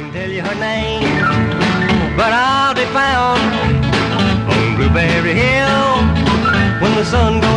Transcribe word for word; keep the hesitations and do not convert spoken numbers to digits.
tell you her name, but I'll be found on Blueberry Hill when the sun goes